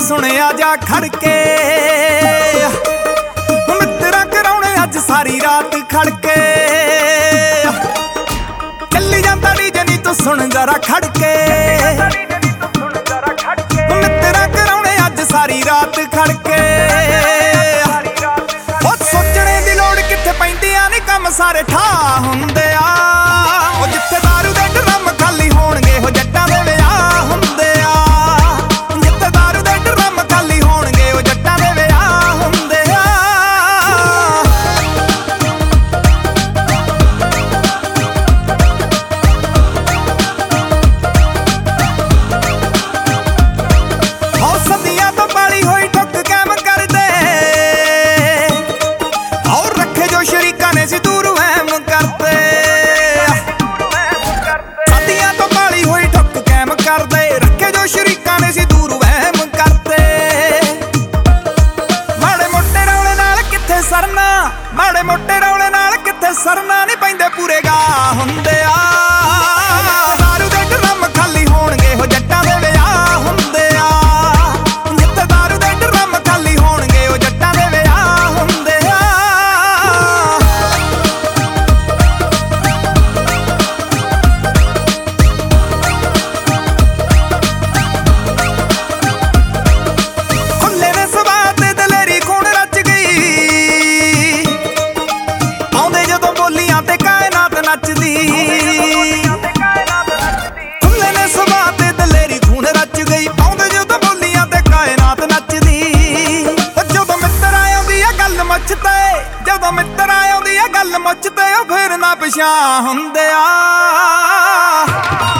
ਸੁਣਿਆ ਜਾ ਖੜਕੇ ਮਿੱਤਰਾਂ ਕਰਾਉਣੇ ਅੱਜ ਸਾਰੀ ਰਾਤ ਖੜਕੇ ਚੱਲੀ ਜਾਂਦਾ ਡੀਜੇ ਨੀ ਤੂੰ ਸੁਣ ਜਰਾ ਖੜਕੇ ਮਿੱਤਰਾਂ ਕਰਾਉਣੇ ਅੱਜ ਸਾਰੀ ਰਾਤ ਖੜਕੇ ਉਹ ਸੋਚਣੇ ਦੀ ਲੋੜ ਕਿੱਥੇ ਪੈਂਦੀਆਂ ਨੀ ਕੰਮ ਸਾਰੇ ਠਾ ਹੁੰਦੇ ਆ ਉਹ ਜਿੱਥੇ ਦਾਰੂ ਦੇ ਡਰਮ ਖਾਲੀ ਹੋਣਗੇ ਉਹ ਜੱਟਾਂ ਦੇ ਵਿਆਹ ਹੁੰਦੇ ਆ ਜਿੱਥੇ ਦਾਰੂ ਦੇ ਡਰਮ ਖਾਲੀ ਹੋਣਗੇ ਉਹ ਜੱਟਾਂ ਦੇ ਵਿਆਹ ਹੁੰਦੇ ਆ ਉਹ ਸਦੀਆਂ ਤੋਂ ਪਾਲੀ ਹੋਈ ਠੁੱਕ ਕੈਮ ਕਰਦੇ ਔਰ ਰੱਖੇ ਜੋ ਸ਼ਰੀਕਾਂ ਨੇ ਸੀ ਦੂਰ ਵਹਿਮ ਕਰਦੇ ਸਦੀਆਂ ਤੋਂ ਪਾਲੀ ਹੋਈ ਠੁੱਕ ਕੈਮ ਕਰਦੇ ਰੱਖੇ ਜੋ ਸ਼ਰੀਕਾਂ ਨੇ ਸੀ ਦੂਰ ਵਹਿਮ ਕਰਦੇ ਮਾੜੇ ਮੋਟੇ ਰੌਲੇ ਨਾਲ ਕਿੱਥੇ ਸਰਨਾ ਮਾੜੇ ਮੋਟੇ ਰੌਲੇ ਨਾਲ ਕਿੱਥੇ ਸਰਨਾ ਨਹੀਂ ਪੈਂਦੇ ਪੂਰੇ ਗਾ ਹੁੰਦੇ ਆ ਦਾਰੂ ਦੇ ਡਰਮ ਖਾਲੀ ਹੋਣਗੇ ਉਹ ਜੱਟਾਂ ਦੇ ਵਿਆਹ ਹੁੰਦੇ ਆ ਜਿੱਥੇ ਦਾਰੂ ਦੇ ਡਰਮ ਖਾਲੀ ਹੋਣਗੇ ਉਹ ਜੱਟਾਂ ਦੇ ਵਿਆਹ ਹੁੰਦੇ ਆ ਖੁੱਲੇ ਨੇ ਸੁਭਾਅ ਤੇ ਦਲੇਰੀ ਖੂਨ ਰਚ ਗਈ ਆਉਂਦੇ ਜਦੋਂ ਬੋਲੀਆਂ ਤੇ ਕਾਇਨਾਤ ਨੱਚਦੀ ਖੁੱਲੇ ਨੇ ਸੁਭਾਅ ਤੇ ਦਲੇਰੀ ਖੂਨ ਰਚ ਗਈ ਆਉਂਦੇ ਜਦੋਂ ਬੋਲੀਆਂ ਤੇ ਕਾਇਨਾਤ ਨੱਚਦੀ ਜਦੋਂ ਮਿੱਤਰ ਆਉਂਦੀ ਆ ਗੱਲ ਮੁੱਛ ਤੇ ਜਦੋਂ ਮਿੱਤਰ ਆਉਂਦੀ ਆ ਗੱਲ ਮੁੱਛ ਤੇ ਉਹ ਫਿਰ ਨਾ ਪਛਾਣ ਹੁੰਦੇ ਆ